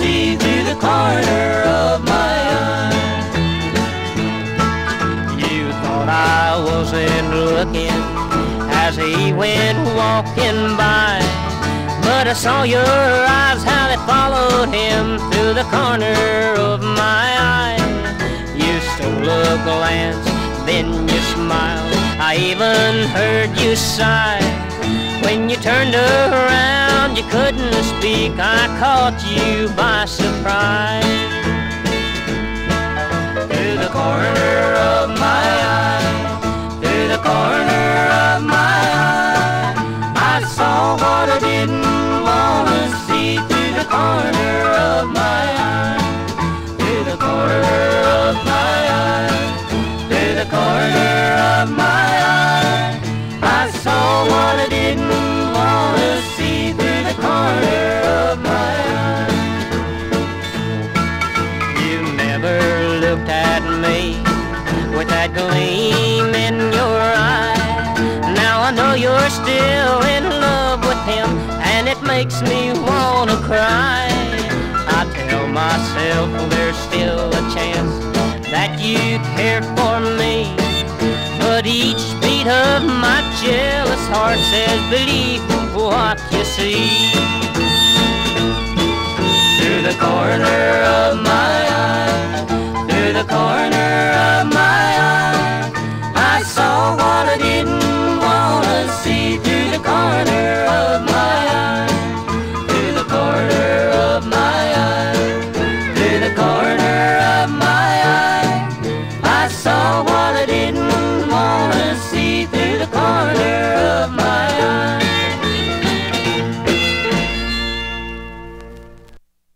see through the corner of my eye. You thought I wasn't looking as he went walking by, but I saw your eyes, how they followed him through the corner of my eye. You stole a glance, then you smiled, I even heard you sigh. When you turned around, you couldn't speak, I caught you by surprise. Through the corner of my eye, through the corner of my eye, I saw what I didn't want to see. Through the corner of my eye, through the corner of my eye, through the corner of my eye, I saw what I didn't want to see. Through the corner of my eye. You never looked at me with that gleam in your eye. Now I know you're still in love with him, and it makes me want to cry. I tell myself there's still a chance that you care for me, but each beat of my jealous heart says believe what you see. Through the corner of my